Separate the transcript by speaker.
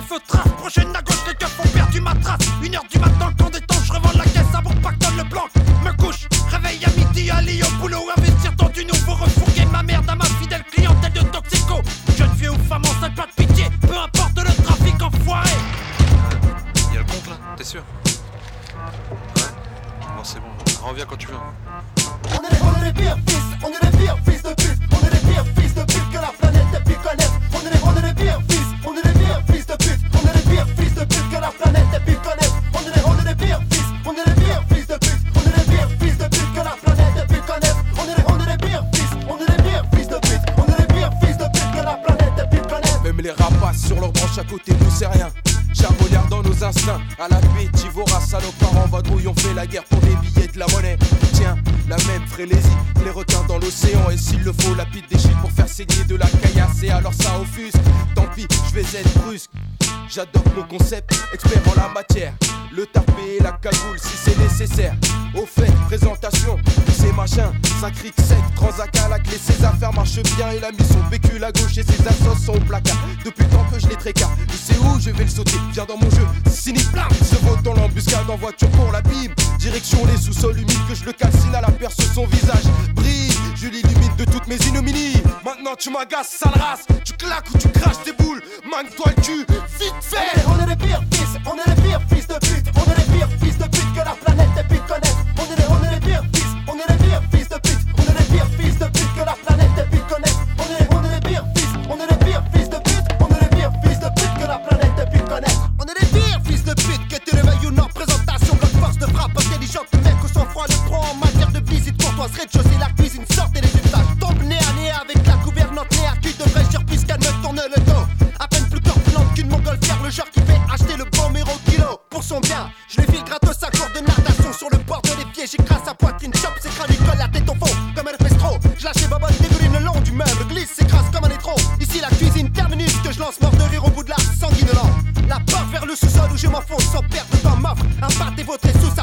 Speaker 1: feu trace, prochaine à gauche, les keufs ont perdu ma trace. 1h du matin, quand des temps, je revends la caisse avant que pactole le blanc. Me couche, réveille à midi, aller au boulot, investir dans du nouveau, refourguer ma merde à ma fidèle clientèle de toxico. Jeune fille ou femme enceinte, pas de pitié, peu importe le trafic enfoiré.
Speaker 2: Y'a le compte là, t'es sûr? Ouais. Bon c'est bon, reviens quand tu veux.
Speaker 3: On est les pires fils, on est les pires fils de pute. On est les pires fils de pute que la planète ait pu connaître. On est les pires fils, on est les pires fils de pute. On est les pires fils de pute que la planète ait pu connaître. On est les pires fils, on est les pires fils de pute. On est les pires fils de pute que la planète ait pu connaître. On est les pires fils, on est les pires fils de pute. On est les pires fils de pute que la planète ait pu connaître.
Speaker 4: Même les rapaces sur leurs branches à côté nous c'est rien. Charbonnière dans nos instincts, à la paix, Tivora, salopards, vadrouille, on fait la guerre pour des billets de la monnaie. Tiens, la même frénésie, les requins dans l'océan. Et s'il le faut, lapide des chiffres pour faire saigner de la caillasse. Et alors ça offusque, tant pis, je vais être brusque. J'adore mon concept, expert en la matière. Le tarpé et la cagoule si c'est nécessaire. Au fait, présentation, ces machins, ça crique sec, Transac à la clé, ses affaires marchent bien. Il a mis son pécule à gauche et ses assos sont au placard. Depuis le temps que je les trécard, tu sais où je vais le sauter, viens dans mon jeu, cynique, blam. Se vote dans l'embuscade en voiture pour la bime. Direction les sous-sols humides que je le calcine à la perce, son visage brille. Je l'illumine de toutes mes ignominies. Maintenant tu m'agaces, sale race, tu claques ou tu craches tes boules. Manque-toi le cul, vite fait.
Speaker 3: On est les pires fils, on est les pires fils de pute. On est les pires fils de pute que la planète ait pu connaître. On est les pires fils, on est les pires fils de pute. On est les pires fils de pute que la planète ait pu connaître. On est les pires fils, on est les pires fils de pute. On est les pires fils de pute que la planète ait pu connaître. On est les pires fils de pute que tu réveilles ou non. Présentation, bloc force de frappe intelligente. Le mec au sang-froid le prend en matière de visite. Courtoise, rez-de-chaussée, la cuisine, sortez les étages. Tombe nez à nez avec la gouvernante, nez à cul de vrai gire puisqu'elle me tourne le dos. À peine plus corpulente qu'une montgolfière, le genre qui fait acheter le bon méro kilo. Pour son bien, je lui file gratos sa cour de natation sur le bord de l'évier. J'écrase sa poitrine, chope ses crânes, lui colle la tête au fond comme un pestro. Je lâche les babonnes, dégouline le long du meuble, glisse, s'écrase comme un étron. Ici la cuisine terminus que je lance mort de rire au bout de l'arche sanguinolent. La porte vers le sous-sol où je m'enfonce sans perdre de temps m'offre un pâté vautré sous